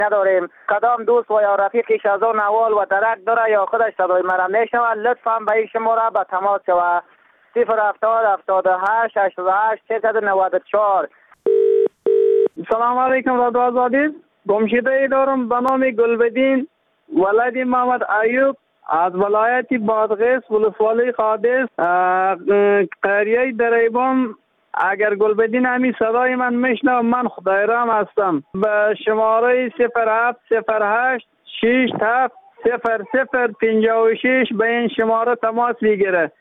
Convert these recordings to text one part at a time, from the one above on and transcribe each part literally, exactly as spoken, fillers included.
نداریم. کدام دوست و یا رفیقش از اون نوال و درک داره یا خودش صدای مرا میشنود لطفاً به این شماره به تماس شود. صفر هفتاد هفتاد و هشت هشتاد و هشت سیصد و نود و چهار. سلام علیکم رادیو آزادی. گمشده ای دارم به نام گلبدین ولد محمد ایوب از ولایت بادغیس ولسوالی قادس قریه دریبان. اگر گلبدین همی صدای من میشنم من خدایرام هستم. به شماره صفر هفت صفر هشت شش هفت صفر صفر پنجاه و شش به این شماره تماس بگیره.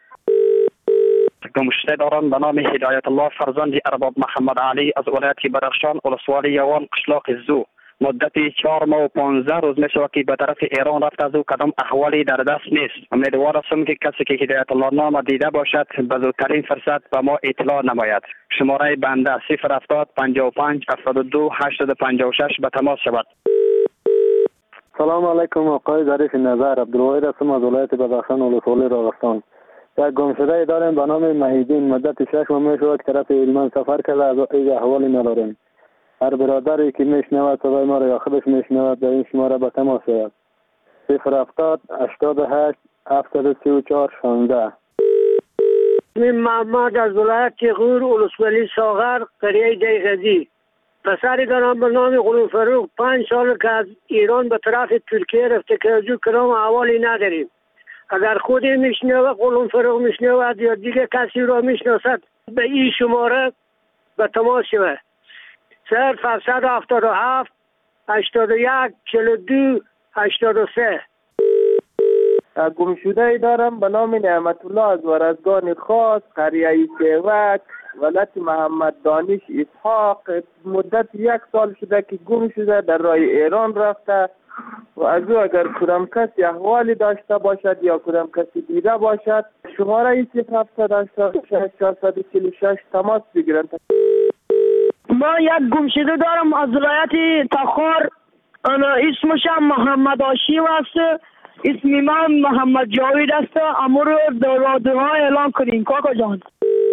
گمشده دارم به نام هدایت الله فرزند ارباب محمد علی از ولایت بدخشان ولسوالی یوان قشلاق زو. مدتی چهار ماه و پانزده روز می شود که به طرف ایران رفت. از او کدام احوالی در دست نیست. امیدوار هستم که کسی که هدایت الله نام دیده باشد به زودترین فرصت به ما اطلاع نماید. شماره بنده صفر هفتاد پنجاه و پنج هفتاد و دو هشتصد و پنجاه و شش به تماس شود. سلام علیکم آقای ظریف نظر. عبدالواحد هستم از ولایت بدخشان ولسوالی راغستان. یک گمشده داریم به نام مهیدین. مدت شش ماه می شود که طرف هلمند سفر کرده. از این احوالی نداریم. هر برادری که میشنود صدای ما را یا خودش میشنود در این شماره به تماس شود. صفر هفتاد هشتاد و هشت هفتاد و سی و چهار شانزده. من محمد از ولایت غور ولسوالی ساغر قریه دیغزی. پسری دارم به نام غلام فروغ. پنج سال که از ایران به طرف ترکیه رفته که از او کلام احوالی نداریم. اگر خودی میشنود غلام فروغ میشنود یا دیگه کسی را میشناسد به این شماره به تماس شود. صفر هفتصد و هفتاد و هفت هشتاد و یک چهل و دو هشتاد و سه. گمشده ای دارم به نام نعمت الله از ورزگان خاص قریه سیوک ولایت محمد دانش اسحاق. مدت یک سال شده که گم شده در راه ایران رفته و از او اگر کدام کسی احوالی داشته باشد یا کدام کسی دیده باشد شماره صفر هفتاد هشتاد و شش چهارصد و چهل و شش تماس بگیرند. ما یک گمشده دارم از ولایت تخار. انا اسمش محمد آشی است. اسم من محمد جاوید است. امور در رادیو اعلان کنین کاکا جان.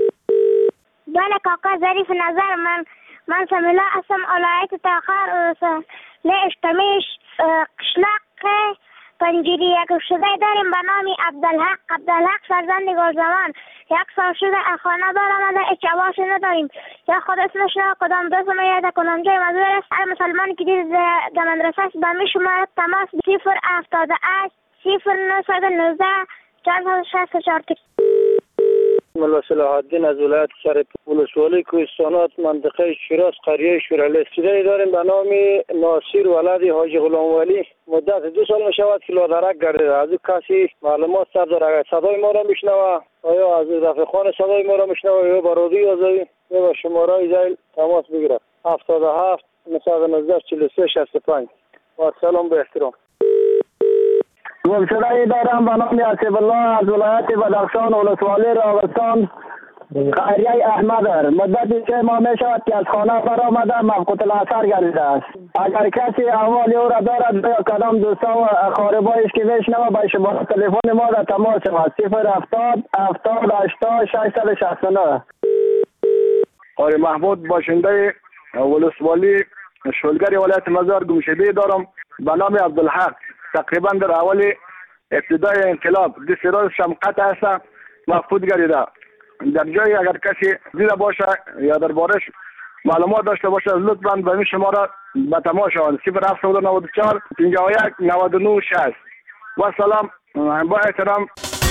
بله کاکا ظریف نظر. من من سمیلا هستم ولایت تخار اشتمیش قشلاق پنجیری. یک گمشده داریم به نام عبدالحق. عبدالحق فرزند گلزمان. یک سال شده خانه دارم و هیچ عواسی نداریم. یا خود اسمش نه کدام دوست میاد کدام جای مزور است. هر مسلمانی که دید در مدرسه است به می شماره تماس صفر هفتاد و هشت صفر نهصد و نوزده چهارصد و شصت و چهار. ملا صلاح الدین از ولایت شرق ولسوالی کوهستانات منطقه شیراز قریه شورالی. صدایی داریم به نام ناصر ولد حاجی غلام ولی. مدت دو سال می شود که لادرک گردیده. از او کسی معلومات سر داره. صدای ما را میشنوه آیا از رفیقان صدای ما را میشنوه یا برادی آزادی یا با شماره زیل تماس بگیرد. هفتاد و هفت نهصد و نوزده چهل و سه شصت و پنج. با سلام به احترام. گمشده ای دارم به نام اسیب الله از ولایت بدخشان ولسوالی راغستان قریه احمد. مدت سه ماه می شود که از خانه برآمده مفقود الاثر گردیده است. اگر کسی احوال او را دارد یا کدام دوستا و اقاربایش که میشنوه به شماره تلفن ما را تماس شود. صفر هفتاد هفتاد هشتاد ششصد و شصت و نه. آقای محمود باشنده ولسوالی شلگر ولایت مزار گمشده دارم به نام عبدالحق. تقریبا در اول ابتدای انقلاب دست راست شمقت هست مفقود گردیده. در جایی اگر کسی دیده باشه یا در بارش معلومات داشته باشه لطفاً به این شماره به تماس شوند. صفر هفتاد و نود و چهار پنجاه و یک نود و نه شصت. و سلام با احترام.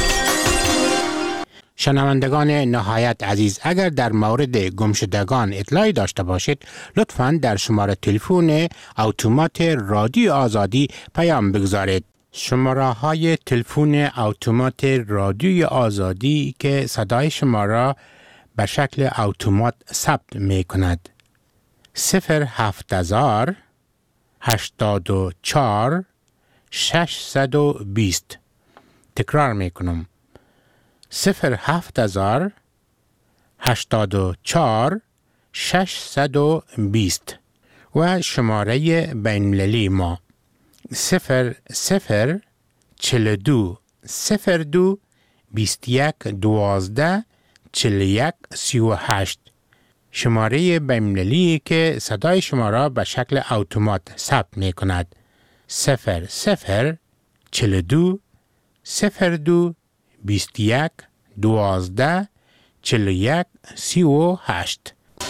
شنوندگان نهایت عزیز، اگر در مورد گمشدگان اطلاعی داشته باشید لطفاً در شماره تلفن اتومات رادیو آزادی پیام بگذارید. شماره های تلفن اتومات رادیو آزادی که صدای شما را به شکل اتومات ثبت می کند. صفر هفت هزار هشتاد و چهار ششصد و بیست. تکرار می کنم. صفر هفت هزار هشتاد و چهار ششصد و بیست و شماره بین‌المللی ما صفر صفر چهل و دو صفر دو بیست یک دوازده چهل یک سی و هشت. شماره بین‌المللی که صدای شما را به شکل اتومات ثبت می کند. صفر صفر چهل و دو صفر دو بیست و یک دوازده چهل و یک سی و هشت.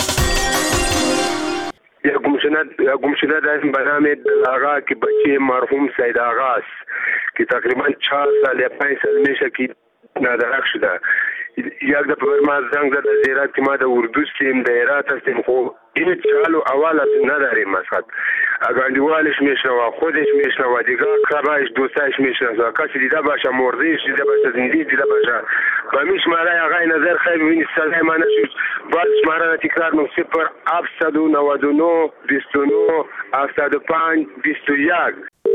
یا گمشده داریم به نام دلاغا که بچه مرحوم سید آغا است که تقریبا چهار سال یا پنج سال میشه که نادرک شده. یک دفعه بر ما زنگ زد از ایران که ما در اردو هستیم، در هرات هستیم، خب هیچ حال و احوال نداریم. مثلا اگاندیوالش میشنوه، خودش میشنوه، دیگه قربایش دوستایش میشنوه، کسی دیده باشه مردهش دیده باشه زنده دیده باشه. و می شماره آقای نظر خیلی ببینید صدای ما نشد. باز شماره را تکرار کنم صفر هفتصد و نود و نه بیست و نه هفتاد و پنج بیست و یک.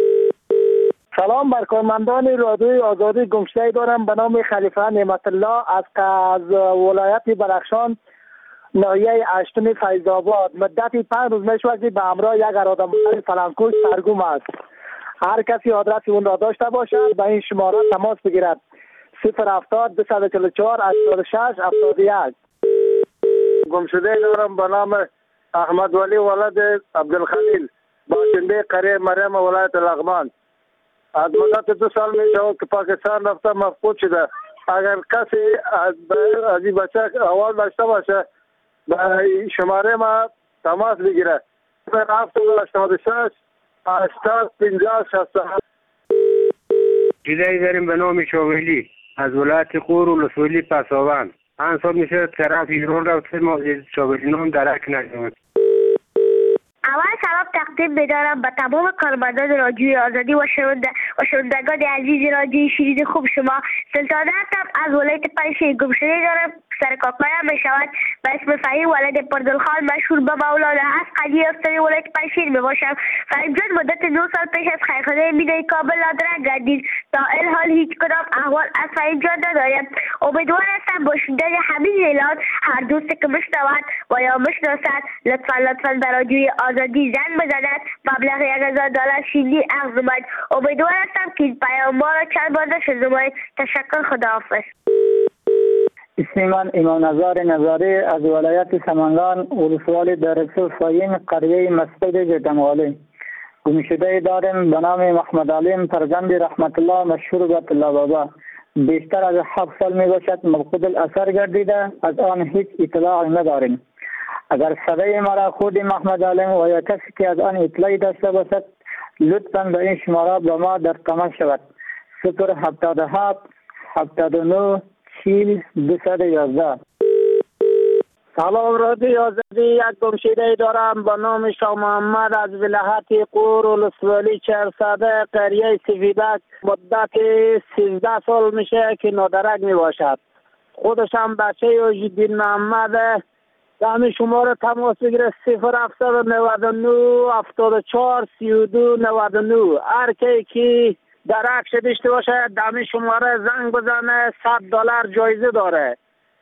سلام بر کارمندان رادیوی آزادی. گمشده دارم به نام خلیفه نعمت الله از از ولایت بدخشان ناحیه هشتم فیض آباد. مدت پنج روز میشه وقتی به همراه یک اراده مندر فلانکوش سرگم است. هر کسی آدرس اون را داشته باشد به این شماره تماس بگیرد. صفر هفتاد دویست و چهل و چهار هشتاد و شش هفتاد و یک. گمشده دارم به نام احمد ولی ولد عبدالخلیل، باشنده قریه مریم ولایت لغمان. از مدت دو سال می شود که پاکستان رفته مفقود شده. اگر کسی از این بچه احوال داشته باشه به شماره ما تماس بگیره. هفتاد و هشتاد و شش هشتاد پنجاه شصت و هفت. جدایی داریم به نام شاویلی از ولایت قور و لسولی پساوند. آن سال میشه طرف ایران رفته ما شاویلی نام درک نشد. اول سلام تقدیم می‌دارم به تمام کارمندان رادیوی آزادی و شنوندگان عزیز رادیوی شیرین خوب شما. سلطان هستم از ولایت پنجشیر. گمشده دارم سرکارپایم می شود به اسم فهیم ولد پردلخان مشهور به مولانا هست. قضیه افتاری ولایت پنجشیر می باشم. فهیم جان مدت دو سال پیش از خیرخانه مینای کابل نادرک گردید. تا این حال هیچ کدام احوال از فهیم جان نداریم. امیدوار هستم با شنیدن همین اعلان هر دوستی که میشنود و یا میشناسد لطفا لطفا به رادیوی آزادی زنگ بزند. مبلغ یک هزار دلار شیلی اخذ اومد. امیدوار هستم که این پیام ما را چند بار نشنوید. تشکر، خداحافظ. اسم من امام نظار نظاری از ولایت سمنگان ولسوالی درکسو فاین قریه مسجد جتمالی. گمشده داریم به نام محمد علیم فرزند رحمت الله مشهور به طلا بابا. بیشتر از هفت سال می باشد مفقود الاثر گردیده، از آن هیچ اطلاع نداریم. اگر صدای مرا خود محمد علیم و یا کسی که از آن اطلاعی داشته باشد لطفاً به این شماره به ما در تماس شود. صفر هفتاد و هفت هفتاد و نه چیل دویست و یازده. سلام رادیوی آزادی. یک گمشده دارم به نام شاه محمد از ولایت قور و لسوالی چهارصده قریه سفیدک. مدت سیزده سال میشه که نادرک می باشد. خودش هم بچه یوجدین محمد. دمی شما رو تماس بگیره صفر هفتاد و نود و نه هفتاد و چهار سی و دو نود و نه. هر کی که درک شدشته باشه دمی شما رو زنگ بزنه، صد دلار جایزه داره.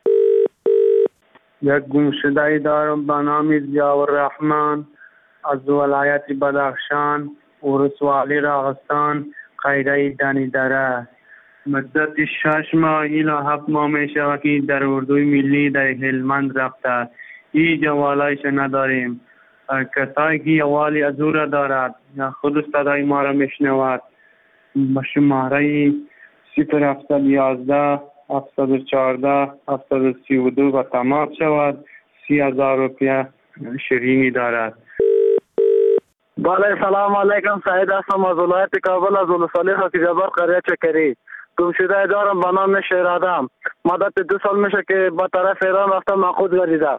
یک گمشده دارم به نام ضیاء الرحمن از ولایت بدخشان ولسوالی راغستان قریه دنیدره. مدت شش ماه الی هفت ماه می شود که در اردوی ملی در هلمند رفته. هیچ حواله‌اش نداریم. کسایی که حوالی از او را دارد یا خود صدای ما را میشنود به شماره صفر هفتصد و یازده هفتصد و چهارده هفتاد و سی و دو و تماس شود. سی هزار روپیه شیرینی دارد. بله سلام علیکم. سعید هستم از ولایت کابل از ولسوالی خاک جبار قریه چکری. گمشده دارم به نام شیرادم. مدت دو سال میشه که با طرف ایران رفتم مفقود گردیده.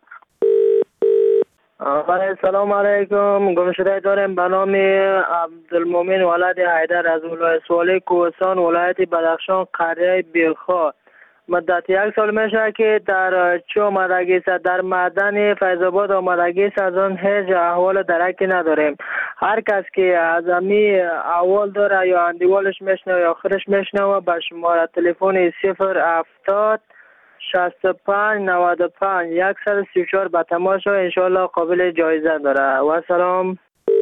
بله سلام علیکم. گمشده دارم به نام عبدالمومن ولد حیدر از ولسوالی کوهستان ولایت بدخشان قریه بیرخا. مدت یک سال میشه که در چو آمدگی در معدن فیض آباد آمدگی از آن هیچ احوال درکی نداریم. هر کس که از امی احوال داره یا اندیوالش میشنوه یا آخرش میشنوه به شماره تلفن صفر هفتاد شصت و پنج نود و پنج صد و سی و چهار به تماس شو. انشاءالله قابل جایزه داره. و سلام.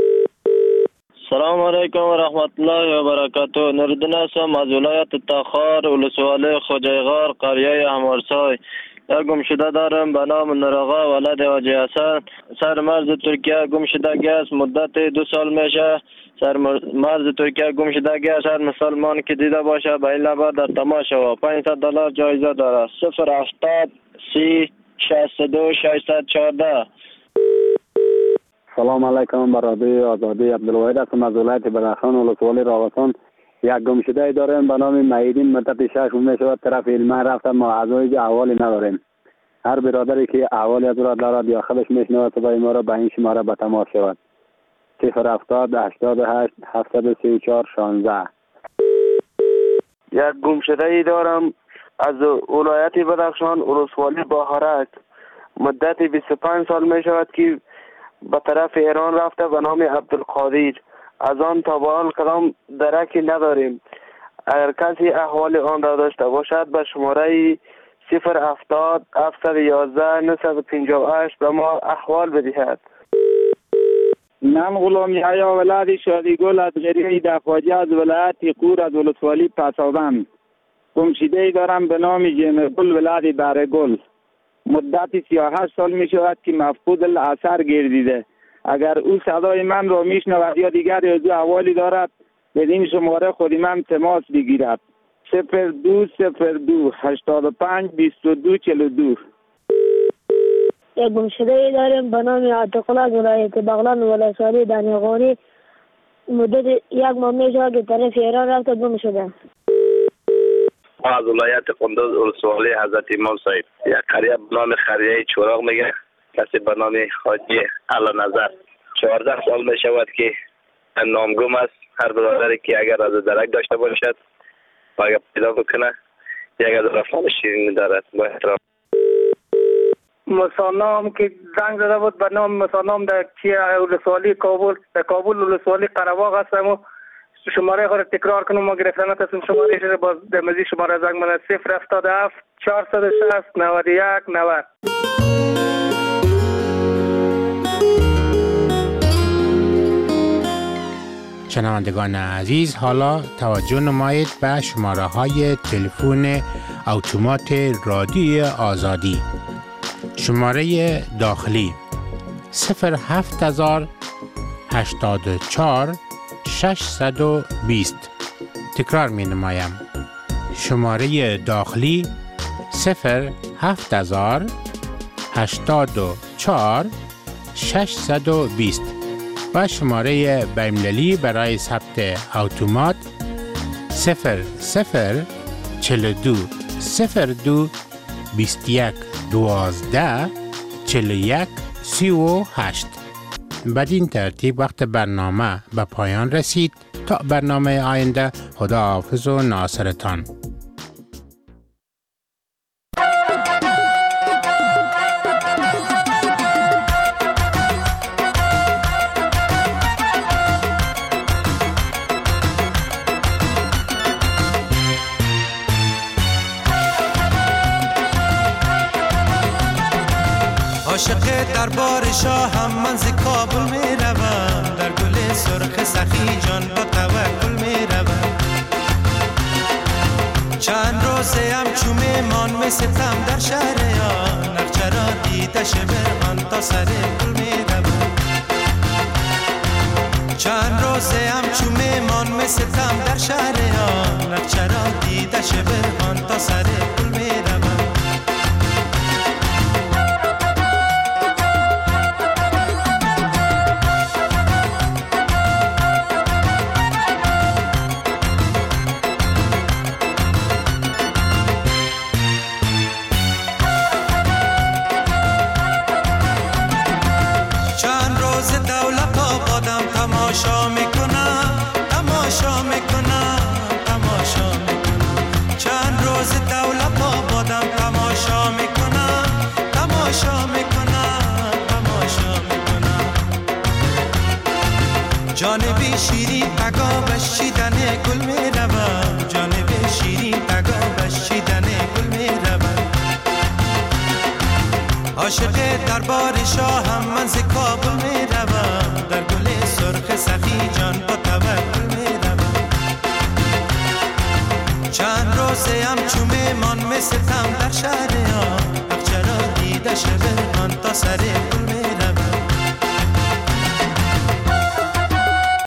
سلام علیکم و رحمت الله و برکاته. نوردین هستم از ولایت تخار ولسوالی خوجایغار قریه همارسای. یک گم شده دارم به نام نراغا ولد حاجی حسن. سر مرز ترکیه گم شدگی است. مدت دو سال میشه سر مرز ترکیه گم شدگی است. هر مسلمان که دیده باشه به این لبه در تماشا و پانصد دلار جایزه داره. صفر هفتاد سی شصت و دو ششصد و چهارده. سلام علیکم برادر آزادی عبدالواحد هستم از ولایت بدخشان ولسوالی راغستان. یک گم شده داریم به نام مهیدین مدت شش ماه شد طرف علمان رفتم ما اعضای احوالی نداریم. هر برادری که احوالی از را دارد یا خودش میشنود صدای ما را به این شماره به تماس شود. صفر هفتاد هشتاد و هشت هفتصد و سی و چهار شانزده. یک گم شده دارم از ولایت بدخشان ولسوالی باهرک. مدت بیست و پنج سال می شود که به طرف ایران رفته به نام عبدالقادر. از آن تا به حال کدام درکی نداریم. اگر کسی احوال آن را داشته باشد به شماره صفر هفتاد هفتصد و یازده نهصد و پنجاه و هشت به ما احوال بدهد. من غلام یحیی ولد شادیگل از قریه دفاجی از ولایت قور از ولسوالی پسابند. گمشده دارم به نام جنگل ولد برگل. مدت سی و هشت سال می شود که مفقود الاثر گردیده. اگر او صدای من را میشنود یا دیگر از او احوالی دارد بدین شماره خودی من تماس بگیرد. صفر دو صفر دو هشتاد و پنج بیست و دو چهل و دو. یک گمشده داریم به نام عتق‌الله از ولایت بغلان ولسوالی دانیقانی. مدت یک ماه می شود که طرف ایران رفته گم شده. از ولایت قندوز ولسوالی حضرت امام صاحب. یک قریه به نام قریه چراغ میگه. کسی به نام حاجی علانظر. چهارده سال می شود که نامگم است. هر برادری که اگر از درک داشته باشد و اگر پیدا بکنه یک از رفان شیرین دارد. با احترام. مسانام که زنگ زده بود به نام مسانام در چیه ولسوالی کابل در کابل ولسوالی قره‌باغ هستم و شماره خود تکرار کنم ما گرفتن هستم. شماره شده باز در مزید شماره زنگ منه صفر هفتاد و هفت چهارصد و شصت نود و یک نود. شنوندگان عزیز، حالا توجه نمایید به شماره های تلفن اتومات رادیوی آزادی. شماره داخلی صفر هفت هزار هشتاد و چهار ششصد و بیست. تکرار می نمایم. شماره داخلی صفر هفت هزار هشتاد و چهار ششصد و بیست و شماره بین‌المللی برای ثبت اتومات صفر صفر چهل و دو صفر دو بیست و یک دوازده چهل و یک سی و هشت. بدین ترتیب وقت برنامه به پایان رسید. تا برنامه آینده، خداحافظ و ناصرتان. عاشق دربار شاهم من ز کابل می روم. در گل سرخ سخی جان با توکل می روم. چند روزه هم چو میمان می ستم در شهر آن. نخچرا دیده شبران تا سر گل می روم. چند روزه هم چو میمان می ستم در شهر آن. نخچرا دیده شبران تا سر گل می روم. تماشا میکنم تماشا میکنم تماشا میکنم. چند روز دولت آبادم تماشا میکنم تماشا میکنم تماشا میکنم. جانب شیرین تگا بشیدن گل میروم. جانب شیرین تگا بشیدن گل میروم. عاشق دربار شاهم من ز کابل میروم. در گل سرخ سخی